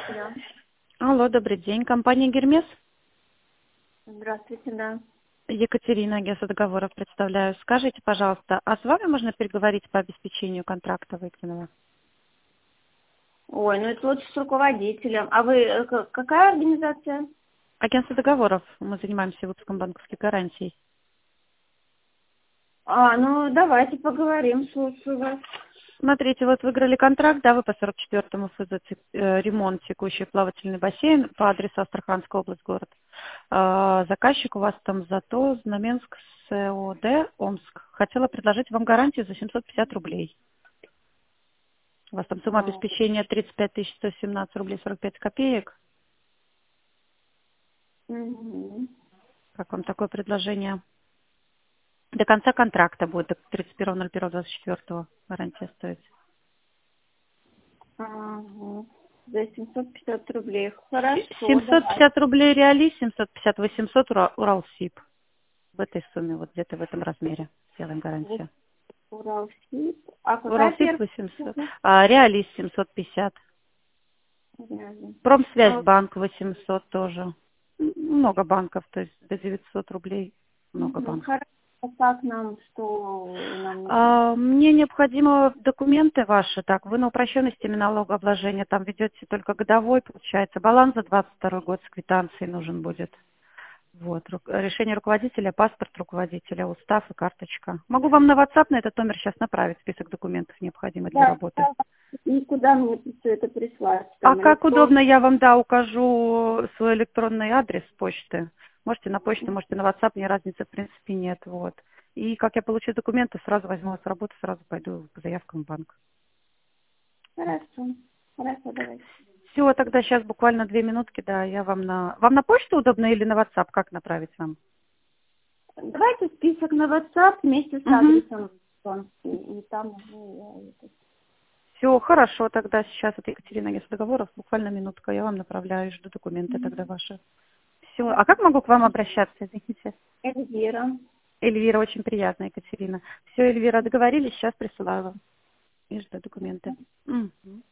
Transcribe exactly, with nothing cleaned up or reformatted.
Да. Алло, добрый день. Компания «Гермес». Здравствуйте, да. Екатерина, агентство договоров представляю. Скажите, пожалуйста, а с вами можно переговорить по обеспечению контракта выкинного? Ой, ну это лучше с руководителем. А вы э, к- какая организация? Агентство договоров. Мы занимаемся выпуском банковских гарантий. А, ну давайте поговорим, слушаю вас. Смотрите, вот выиграли контракт, да, вы по сорок четвёртому ФЗ, тек- э, ремонт текущий плавательный бассейн по адресу Астраханская область, город. А, заказчик у вас там зато Знаменск, СОД, Омск. Хотела предложить вам гарантию за семьсот пятьдесят рублей. У вас там сумма А, обеспечения тридцать пять тысяч сто семнадцать рублей сорок пять копеек. мгм. Как вам такое предложение? До конца контракта будет, до тридцать первого ноль первого двадцать четвёртого гарантия стоит. Ага. За семьсот пятьдесят рублей. Хорошо, семьсот давай. пятьдесят рублей Реализ, семьсот пятьдесят восемьсот Ура- Уралсиб. В этой сумме, вот где-то в этом размере сделаем Вот гарантию. Уралсиб. А какая Уралсиб первая? восемьсот, а, Реализ семьсот пятьдесят. Рядом. А, Промсвязьбанк восемьсот тоже. М, Много банков, то есть до девятисот рублей много мгм. банков. Хорошо. А как нам, что нам нужно? А, Мне необходимы документы ваши. Так, вы на упрощенной системе налогообложения там ведете только годовой, получается. Баланс за двадцать второй год с квитанцией нужен будет. Вот. ру- Решение руководителя, паспорт руководителя, устав и карточка. Могу вам на WhatsApp на этот номер сейчас направить список документов, необходимых для Да, работы. да. Никуда мне все это прислать? А Там как электрон. удобно, я вам, да, укажу свой электронный адрес почты. Можете на почту, можете на WhatsApp, мне разницы в принципе нет. Вот. И как я получу документы, сразу возьму вас с работы, сразу пойду по заявкам в банк. Хорошо. Хорошо, давай. Все, тогда сейчас буквально две минутки, да, я вам на... Вам на почту удобно или на WhatsApp? Как направить вам? Давайте список на WhatsApp вместе с Угу. адресом. Вон, И, и там уже я это- Все, хорошо, тогда сейчас это Екатерина агентство договоров, буквально минутка, я вам направляю, жду документы тогда Мгм. ваши. Все, а как могу к вам обращаться, извините? Эльвира. Эльвира, очень приятно, Екатерина. Все, Эльвира, договорились, сейчас присылаю вам и жду документы. Мгм.